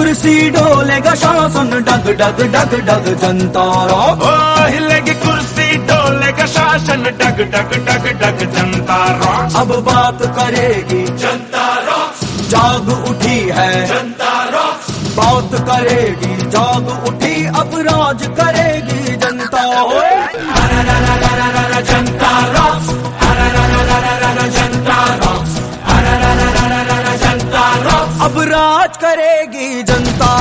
कुर्सी डोलेगा शासन, डग डग डग डग जनता रॉक। हिलेगी कुर्सी डोलेगा शासन, डग डग डग डग जनता रॉक। अब बात करेगी जनता रॉक, जाग उठी है जनता रॉक। बात करेगी जाग उठी, अब राज करेगी जनता। जनता रॉक, जनता रॉक, जनता रॉक। अब राज करेगी जनता।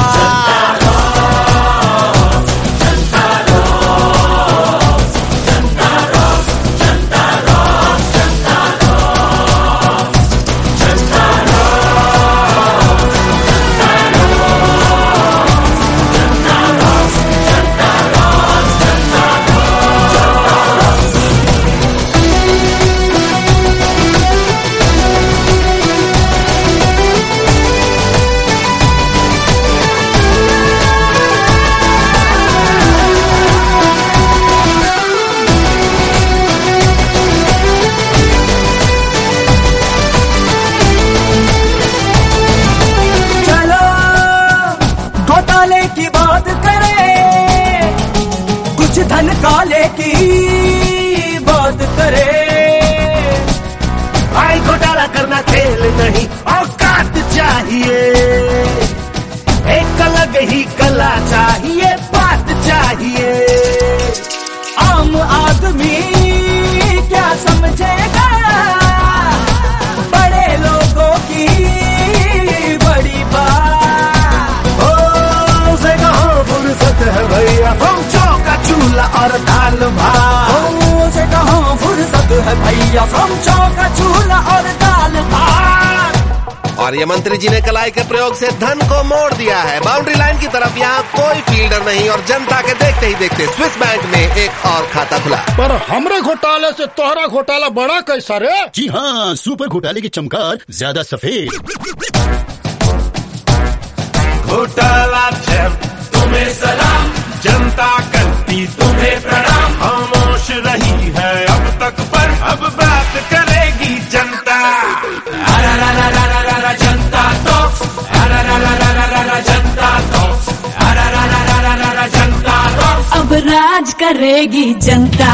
की बात करें, कुछ धन काले की बात करें। भाई घोटाला करना खेल नहीं, औकात चाहिए। एक अलग ही कला चाहिए, बात चाहिए। आम आदमी क्या समझेगा बड़े लोगों की बड़ी बात। फुर्सत है भैया फौजों का चूल्हा और दाल भात। से कहाँ फुर्सत है भैया फौजों का चूल्हा और दाल भात। और ये मंत्री जी ने कलाई के प्रयोग से धन को मोड़ दिया है। बाउंड्री लाइन की तरफ यहाँ कोई फील्डर नहीं और जनता के देखते ही देखते स्विस बैंक में एक और खाता खुला। पर हमरे घोटाले से तोहरा घोटाला बड़ा कैसा रे? जी हाँ, सुपर घोटाले की चमकार ज्यादा सफेद। घोटाला जब तुम्हें सलाम, जनता करती तुम्हें प्रणाम। खामोश रही है अब तक पर अब बात करेगी जनता। जनता टॉक्स, जनता टॉक्स, जनता टॉक्स। अब राज करेगी जनता।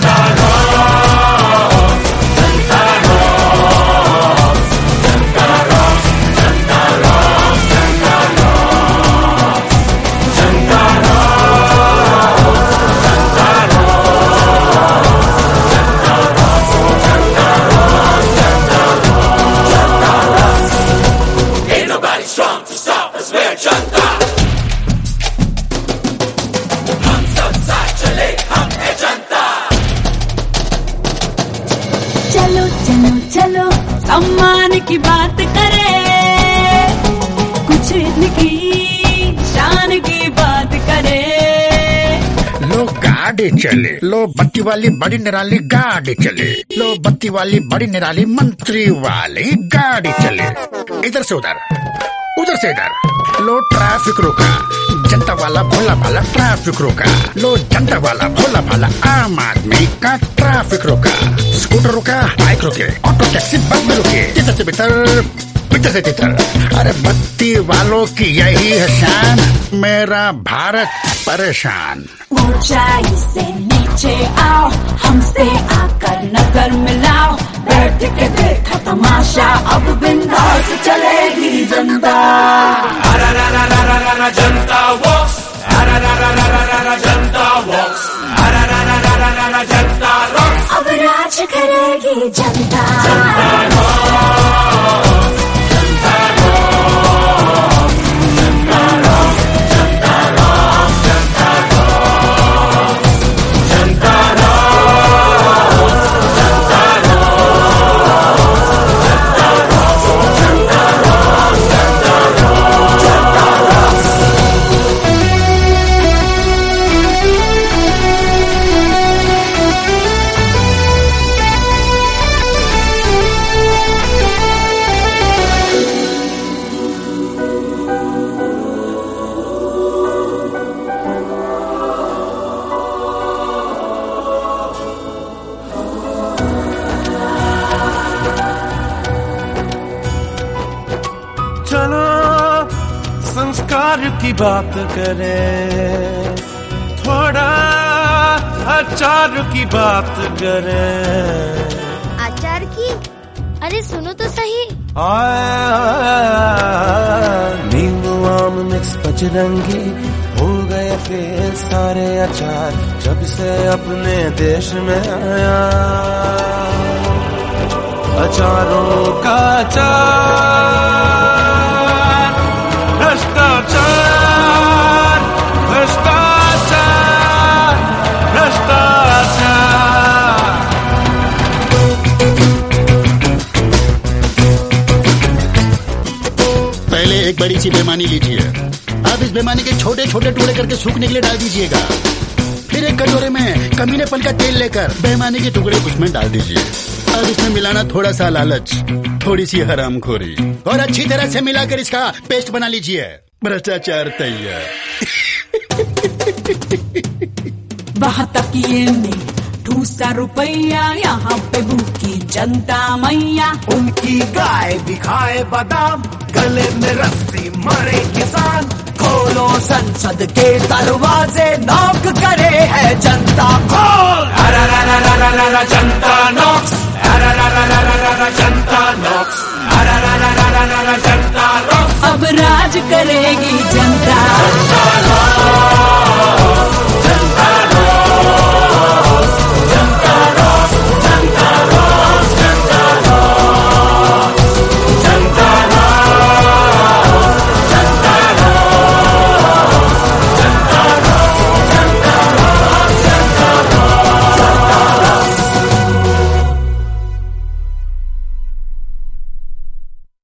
चलो चलो चलो सम्मान की बात करें, कुछ इनकी शान की बात करें। लो गाड़ी चले, लो बत्ती वाली बड़ी निराली गाड़ी चले, लो बत्ती वाली बड़ी निराली मंत्री वाली गाड़ी चले। इधर से उधर, उधर से इधर। लो ट्रैफिक रोका, जनता वाला भोला भाला ट्रैफिक रोका। लो जनता वाला भोला भाला आम आदमी का ट्रैफिक रोका। स्कूटर रोका, बाइक रोके, ऑटो टैक्सी बस में रुके। इधर से भीतर, भीतर से भीतर। अरे बत्ती वालों की यही है शान, मेरा भारत परेशान। ऊंचाई से नीचे आओ, हमसे आकर नजर मिलाओ। बैठ के देखा तमाशा, अब बिंदास चलेगी जनता। जनता वॉक्स, जनता वॉक्स, जनता रॉक्स। अब राज करेगी जनता। की बात करें, थोड़ा अचार की बात करें। अचार की? अरे सुनो तो सही। नींबू आम मिक्स पचरंगी हो गए फिर सारे अचार जब से अपने देश में आया। अचारों का अचार, भ्रष्टाचार, भ्रष्टाचार, भ्रष्टाचार। पहले एक बड़ी सी बेईमानी लीजिए, अब इस बेईमानी के छोटे छोटे टुकड़े करके सूखने के लिए डाल दीजिएगा। फिर एक कटोरे में कमीनेपन का तेल लेकर बेईमानी के टुकड़े उसमें डाल दीजिए। अब इसमें मिलाना थोड़ा सा लालच, थोड़ी सी हरामखोरी और अच्छी तरह से मिलाकर इसका पेस्ट बना लीजिए। भ्रष्टाचार तैयार। वहाँ तक ये नहीं ठूसा रुपया, यहाँ पे भूखी जनता मैया। उनकी गाय भी खाए बादाम, गले में रस्सी मरे किसान। खोलो संसद के दरवाजे, नॉक करे है जनता खोल। जनता नॉक्स, जनता नॉक्स, जनता नॉक्स। अब राज करेगी जनता।